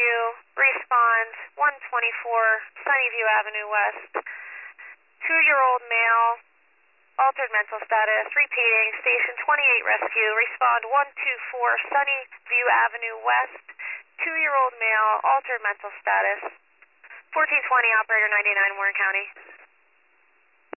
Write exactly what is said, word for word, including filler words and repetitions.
Rescue, respond one twenty-four Sunnyview Avenue West. Two-year-old male, altered mental status, repeating, Station twenty-eight Rescue, respond one two four Sunnyview Avenue West. Two-year-old male, altered mental status. fourteen twenty, operator ninety-nine, Warren County.